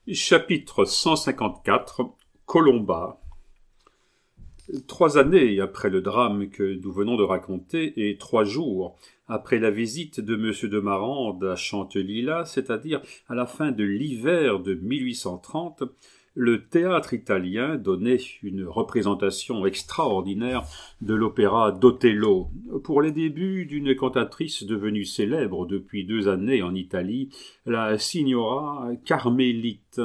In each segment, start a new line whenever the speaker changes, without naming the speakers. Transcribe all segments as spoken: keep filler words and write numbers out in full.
Chapitre cent cinquante-quatre. Colomba. Trois années après le drame que nous venons de raconter et trois jours après la visite de Monsieur de Marande à Chantelila, c'est-à-dire à la fin de l'hiver de mille huit cent trente, le théâtre italien donnait une représentation extraordinaire de l'opéra d'Othello, pour les débuts d'une cantatrice devenue célèbre depuis deux années en Italie, la signora Carmélite,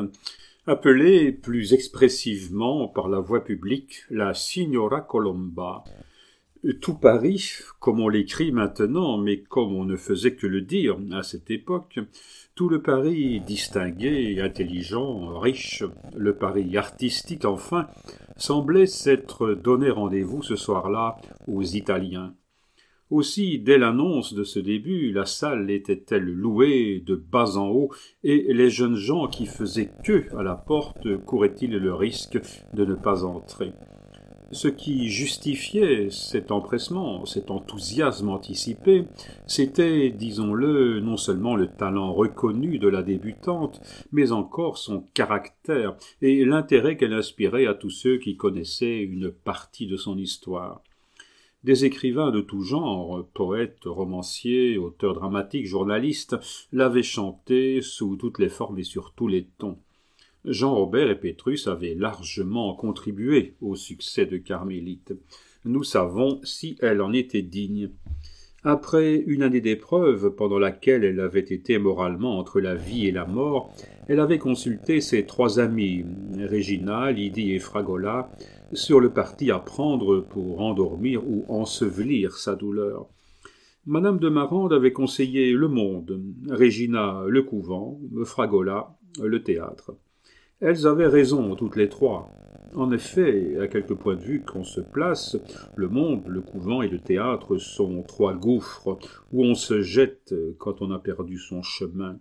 appelée plus expressivement par la voix publique la signora Colomba. Tout Paris, comme on l'écrit maintenant, mais comme on ne faisait que le dire à cette époque, tout le Paris distingué, intelligent, riche, le Paris artistique enfin, semblait s'être donné rendez-vous ce soir-là aux Italiens. Aussi, dès l'annonce de ce début, la salle était-elle louée de bas en haut, et les jeunes gens qui faisaient queue à la porte couraient-ils le risque de ne pas entrer. Ce qui justifiait cet empressement, cet enthousiasme anticipé, c'était, disons-le, non seulement le talent reconnu de la débutante, mais encore son caractère et l'intérêt qu'elle inspirait à tous ceux qui connaissaient une partie de son histoire. Des écrivains de tout genre, poètes, romanciers, auteurs dramatiques, journalistes, l'avaient chantée sous toutes les formes et sur tous les tons. Jean Robert et Pétrus avaient largement contribué au succès de Carmélite. Nous savons si elle en était digne. Après une année d'épreuve pendant laquelle elle avait été moralement entre la vie et la mort, elle avait consulté ses trois amis, Régina, Lydie et Fragola, sur le parti à prendre pour endormir ou ensevelir sa douleur. Madame de Marande avait conseillé le monde, Régina le couvent, Fragola le théâtre. Elles avaient raison, toutes les trois. En effet, à quelque point de vue qu'on se place, le monde, le couvent et le théâtre sont trois gouffres où on se jette quand on a perdu son chemin.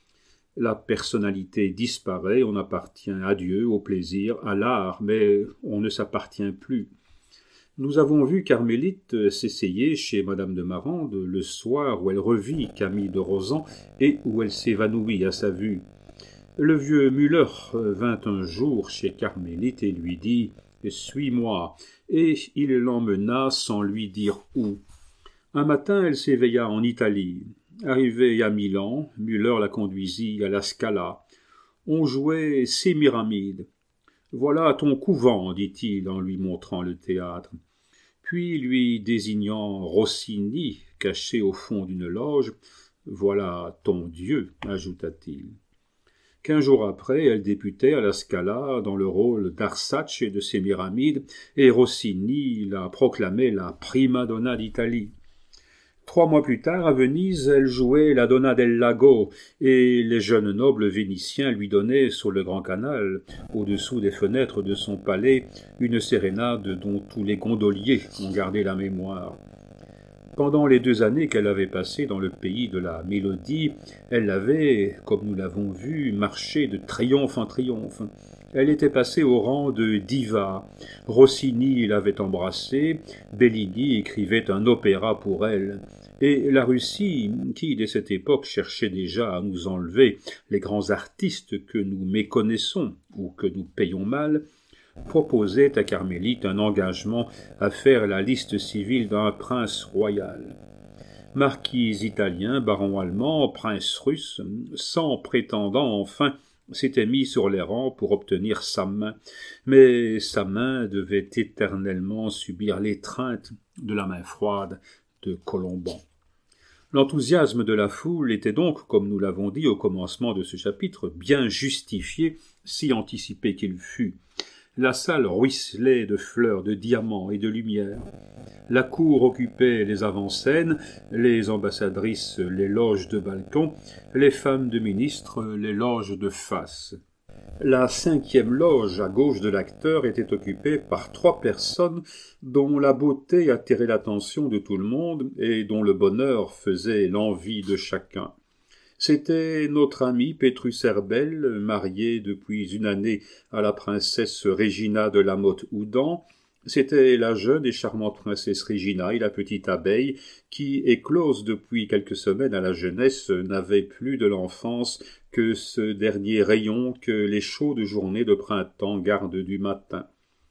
La personnalité disparaît, on appartient à Dieu, au plaisir, à l'art, mais on ne s'appartient plus. Nous avons vu Carmélite s'essayer chez Madame de Marande le soir où elle revit Camille de Rozan et où elle s'évanouit à sa vue. Le vieux Müller vint un jour chez Carmélite et lui dit « Suis-moi » et il l'emmena sans lui dire où. Un matin, elle s'éveilla en Italie. Arrivée à Milan, Müller la conduisit à la Scala. On jouait Sémiramide. « Voilà ton couvent, dit-il en lui montrant le théâtre. Puis, lui désignant Rossini, caché au fond d'une loge, « Voilà ton Dieu, ajouta-t-il. » Quinze jours après, elle débutait à la Scala dans le rôle d'Arsace de Sémiramide, et Rossini la proclamait la prima donna d'Italie. Trois mois plus tard, à Venise, elle jouait la Donna del Lago, et les jeunes nobles vénitiens lui donnaient, sur le grand canal, au-dessous des fenêtres de son palais, une sérénade dont tous les gondoliers ont gardé la mémoire. Pendant les deux années qu'elle avait passées dans le pays de la mélodie, elle avait, comme nous l'avons vu, marché de triomphe en triomphe. Elle était passée au rang de diva. Rossini l'avait embrassée, Bellini écrivait un opéra pour elle. Et la Russie, qui dès cette époque cherchait déjà à nous enlever les grands artistes que nous méconnaissons ou que nous payons mal, proposait à Carmélite un engagement à faire la liste civile d'un prince royal. Marquis italien, baron allemand, prince russe, cent prétendants enfin s'étaient mis sur les rangs pour obtenir sa main, mais sa main devait éternellement subir l'étreinte de la main froide de Colomban. L'enthousiasme de la foule était donc, comme nous l'avons dit au commencement de ce chapitre, bien justifié, si anticipé qu'il fût. La salle ruisselait de fleurs, de diamants et de lumière. La cour occupait les avant-scènes, les ambassadrices les loges de balcon, les femmes de ministres les loges de face. La cinquième loge, à gauche de l'acteur, était occupée par trois personnes dont la beauté attirait l'attention de tout le monde et dont le bonheur faisait l'envie de chacun. C'était notre ami Pétrus Herbel, marié depuis une année à la princesse Régina de la Motte-Houdan. C'était la jeune et charmante princesse Régina et la petite abeille qui, éclose depuis quelques semaines à la jeunesse, n'avait plus de l'enfance que ce dernier rayon que les chaudes journées de printemps gardent du matin.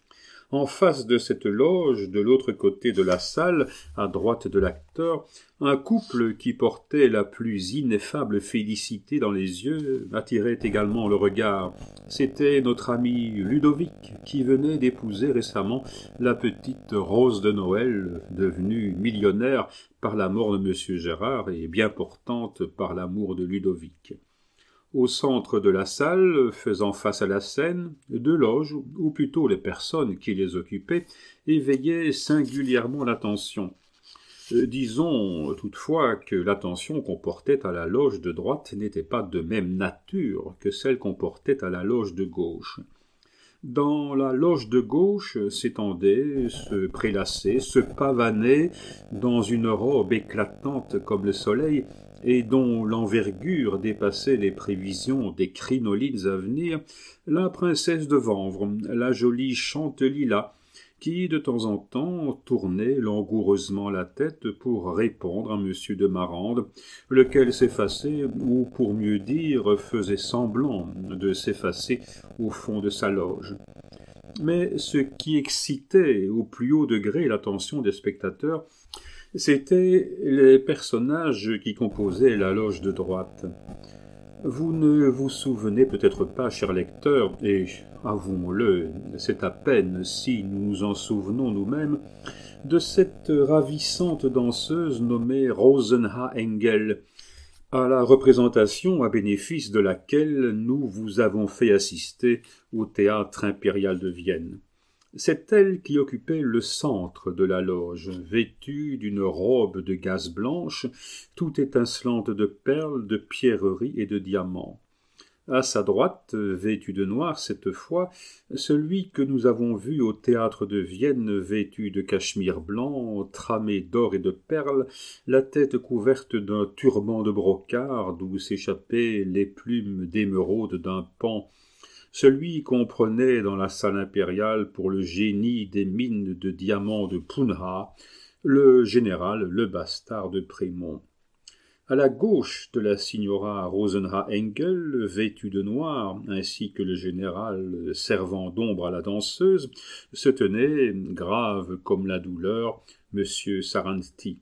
En face de cette loge, de l'autre côté de la salle, à droite de l'acteur, un couple qui portait la plus ineffable félicité dans les yeux attirait également le regard. C'était notre ami Ludovic, qui venait d'épouser récemment la petite Rose de Noël, devenue millionnaire par la mort de Monsieur Gérard et bien portante par l'amour de Ludovic. Au centre de la salle, faisant face à la scène, deux loges, ou plutôt les personnes qui les occupaient, éveillaient singulièrement l'attention. Euh, disons toutefois que l'attention qu'on portait à la loge de droite n'était pas de même nature que celle qu'on portait à la loge de gauche. Dans la loge de gauche s'étendait, se prélassait, se pavanait dans une robe éclatante comme le soleil, et dont l'envergure dépassait les prévisions des crinolines à venir, la princesse de Vanvres, la jolie Chantelila, qui de temps en temps tournait langoureusement la tête pour répondre à Monsieur de Marande, lequel s'effaçait, ou pour mieux dire, faisait semblant de s'effacer au fond de sa loge. Mais ce qui excitait au plus haut degré l'attention des spectateurs, c'étaient les personnages qui composaient la loge de droite. Vous ne vous souvenez peut-être pas, cher lecteur, et avouons-le, c'est à peine si nous nous en souvenons nous-mêmes, de cette ravissante danseuse nommée Rosenha Engel, à la représentation à bénéfice de laquelle nous vous avons fait assister au Théâtre impérial de Vienne. C'est elle qui occupait le centre de la loge, vêtue d'une robe de gaze blanche, tout étincelante de perles, de pierreries et de diamants. À sa droite, vêtu de noir cette fois, celui que nous avons vu au théâtre de Vienne vêtu de cachemire blanc, tramé d'or et de perles, la tête couverte d'un turban de brocart d'où s'échappaient les plumes d'émeraude d'un pan, celui qu'on prenait dans la salle impériale pour le génie des mines de diamants de Pounha, le général le bastard de Prémont. À la gauche de la signora Rosenha Engel, vêtue de noir, ainsi que le général servant d'ombre à la danseuse, se tenait, grave comme la douleur, Monsieur Saranti.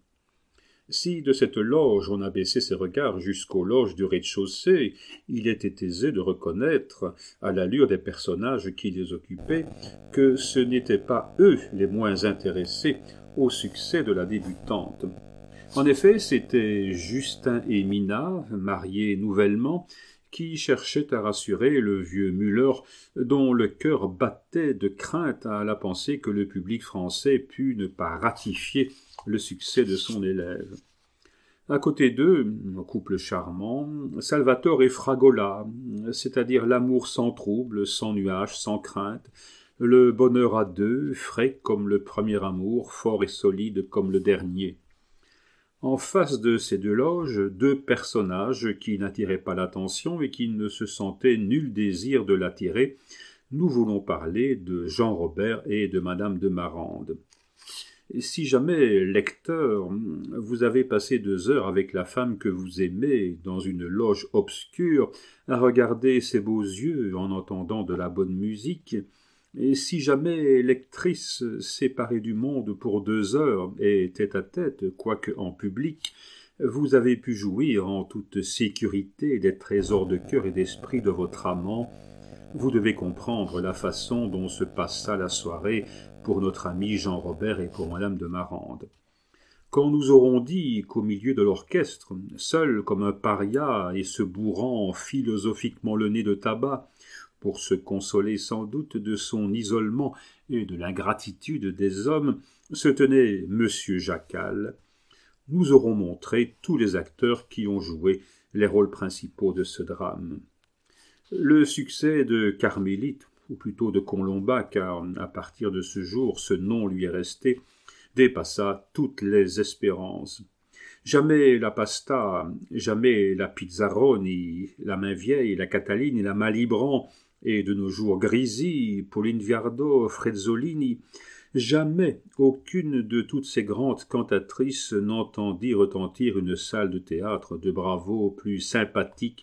Si de cette loge on abaissait ses regards jusqu'aux loges du rez-de-chaussée, il était aisé de reconnaître, à l'allure des personnages qui les occupaient, que ce n'étaient pas eux les moins intéressés au succès de la débutante. En effet, c'étaient Justin et Mina, mariés nouvellement, qui cherchaient à rassurer le vieux Müller, dont le cœur battait de crainte à la pensée que le public français pût ne pas ratifier le succès de son élève. À côté d'eux, un couple charmant, Salvatore et Fragola, c'est-à-dire l'amour sans trouble, sans nuage, sans crainte, le bonheur à deux, frais comme le premier amour, fort et solide comme le dernier. En face de ces deux loges, deux personnages qui n'attiraient pas l'attention et qui ne se sentaient nul désir de l'attirer. Nous voulons parler de Jean Robert et de Madame de Marande. Si jamais, lecteur, vous avez passé deux heures avec la femme que vous aimez dans une loge obscure, à regarder ses beaux yeux en entendant de la bonne musique, et si jamais, lectrice, séparée du monde pour deux heures et tête-à-tête, quoique en public, vous avez pu jouir en toute sécurité des trésors de cœur et d'esprit de votre amant, vous devez comprendre la façon dont se passa la soirée pour notre ami Jean Robert et pour Madame de Marande. Quand nous aurons dit qu'au milieu de l'orchestre, seul comme un paria et se bourrant philosophiquement le nez de tabac, pour se consoler sans doute de son isolement et de l'ingratitude des hommes, se tenait Monsieur Jacal, nous aurons montré tous les acteurs qui ont joué les rôles principaux de ce drame. Le succès de Carmélite, ou plutôt de Colomba, car à partir de ce jour ce nom lui est resté, dépassa toutes les espérances. Jamais la pasta, jamais la pizzaroni, la main vieille, la Cataline et la Malibran, et de nos jours Grisi, Pauline Viardot, Frezzolini, jamais aucune de toutes ces grandes cantatrices n'entendit retentir une salle de théâtre de bravo plus sympathique,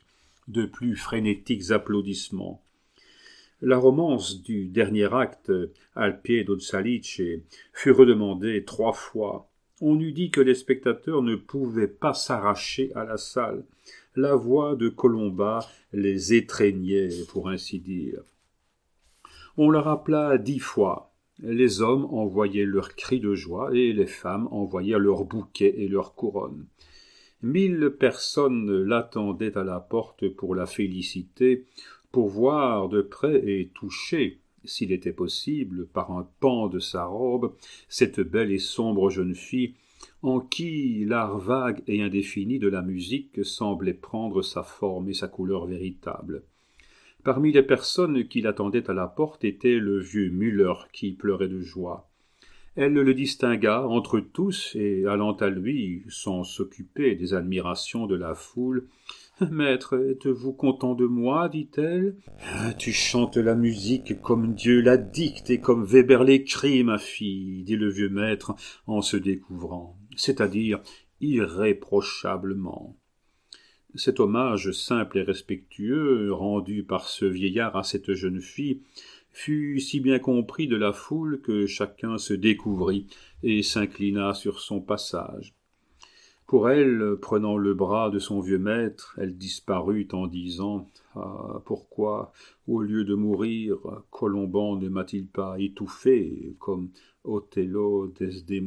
de plus frénétiques applaudissements. La romance du dernier acte, Al piedo Salice, fut redemandée trois fois. On eût dit que les spectateurs ne pouvaient pas s'arracher à la salle. La voix de Colomba les étreignait, pour ainsi dire. On la rappela dix fois. Les hommes envoyaient leurs cris de joie et les femmes envoyaient leurs bouquets et leurs couronnes. Mille personnes l'attendaient à la porte pour la féliciter, pour voir de près et toucher, s'il était possible, par un pan de sa robe, cette belle et sombre jeune fille, en qui l'art vague et indéfini de la musique semblait prendre sa forme et sa couleur véritable. Parmi les personnes qui l'attendaient à la porte était le vieux Müller qui pleurait de joie. Elle le distingua entre tous et, allant à lui, sans s'occuper des admirations de la foule, « Maître, êtes-vous content de moi ?» dit-elle. Ah, « Tu chantes la musique comme Dieu la dicte et comme Weber l'écrit, ma fille, » dit le vieux maître en se découvrant, c'est-à-dire irréprochablement. Cet hommage simple et respectueux, rendu par ce vieillard à cette jeune fille, fut si bien compris de la foule que chacun se découvrit et s'inclina sur son passage. Pour elle, prenant le bras de son vieux maître, elle disparut en disant « Ah, pourquoi, au lieu de mourir, Colomban ne m'a-t-il pas étouffé comme Othello Desdemona ?»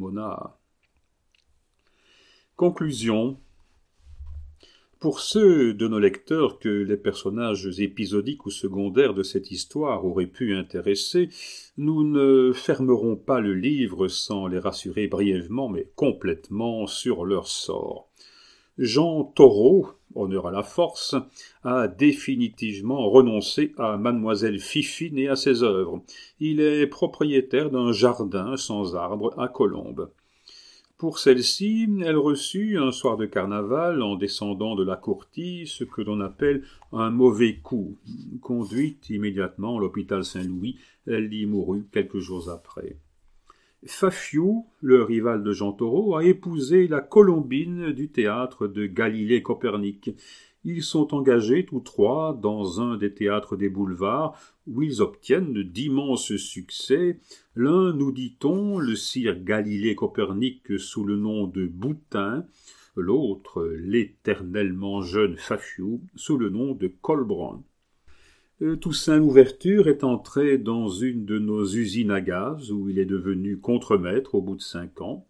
Conclusion. Pour ceux de nos lecteurs que les personnages épisodiques ou secondaires de cette histoire auraient pu intéresser, nous ne fermerons pas le livre sans les rassurer brièvement mais complètement sur leur sort. Jean Thoreau, honneur à la force, a définitivement renoncé à Mademoiselle Fifine et à ses œuvres. Il est propriétaire d'un jardin sans arbres à Colombes. Pour celle-ci, elle reçut, un soir de carnaval, en descendant de la courtille, ce que l'on appelle un mauvais coup. Conduite immédiatement à l'hôpital Saint-Louis, elle y mourut quelques jours après. Fafiou, le rival de Jean Thoreau, a épousé la Colombine du théâtre de Galilée-Copernic. Ils sont engagés tous trois dans un des théâtres des boulevards, où ils obtiennent d'immenses succès. L'un, nous dit-on, le sire Galilée-Copernic sous le nom de Boutin, l'autre, l'éternellement jeune Fafiou, sous le nom de Colbrun. Toussaint Louverture est entré dans une de nos usines à gaz, où il est devenu contremaître au bout de cinq ans.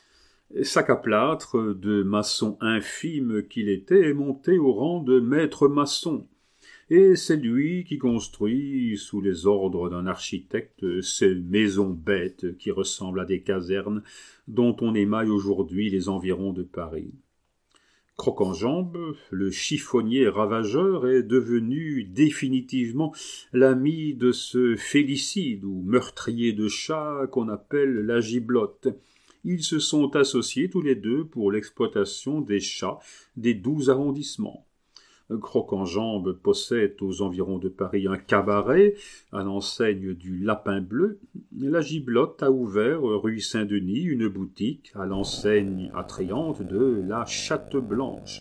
Sac à plâtre, de maçon infime qu'il était, est monté au rang de maître maçon. Et c'est lui qui construit, sous les ordres d'un architecte, ces maisons bêtes qui ressemblent à des casernes, dont on émaille aujourd'hui les environs de Paris. Croc-en-Jambe, le chiffonnier ravageur, est devenu définitivement l'ami de ce félicide ou meurtrier de chats qu'on appelle la giblotte. Ils se sont associés tous les deux pour l'exploitation des chats des douze arrondissements. Croc-en-Jambe possède aux environs de Paris un cabaret à l'enseigne du Lapin Bleu. La Giblotte a ouvert rue Saint-Denis une boutique à l'enseigne attrayante de la Chatte Blanche.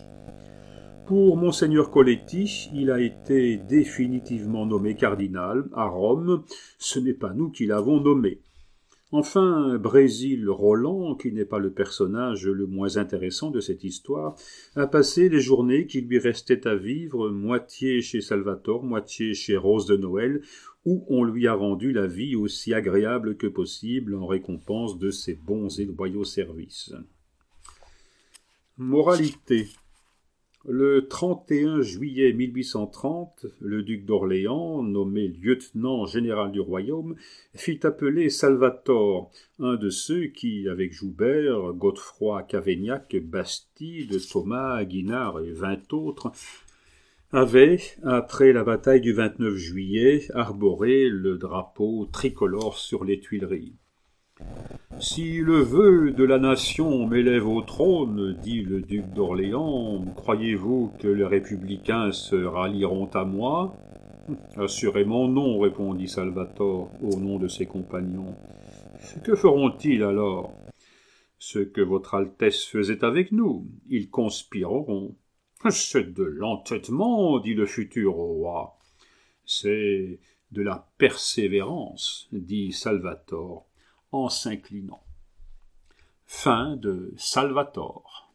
Pour Monseigneur Coletti, il a été définitivement nommé cardinal à Rome. Ce n'est pas nous qui l'avons nommé. Enfin, Brésil Roland, qui n'est pas le personnage le moins intéressant de cette histoire, a passé les journées qui lui restaient à vivre, moitié chez Salvatore, moitié chez Rose de Noël, où on lui a rendu la vie aussi agréable que possible en récompense de ses bons et loyaux services. Moralité. Le trente et un juillet mille huit cent trente, le duc d'Orléans, nommé lieutenant général du royaume, fit appeler Salvatore, un de ceux qui, avec Joubert, Godefroy Cavaignac, Bastide, Thomas, Guinard et vingt autres, avaient, après la bataille du vingt-neuf juillet, arboré le drapeau tricolore sur les Tuileries. « Si le vœu de la nation m'élève au trône, dit le duc d'Orléans, croyez-vous que les républicains se rallieront à moi ?»« Assurément non, répondit Salvatore au nom de ses compagnons. « Que feront-ils alors ?»« Ce que votre Altesse faisait avec nous, ils conspireront. » « C'est de l'entêtement, dit le futur roi. »« C'est de la persévérance, dit Salvator, en s'inclinant. » Fin de Salvator.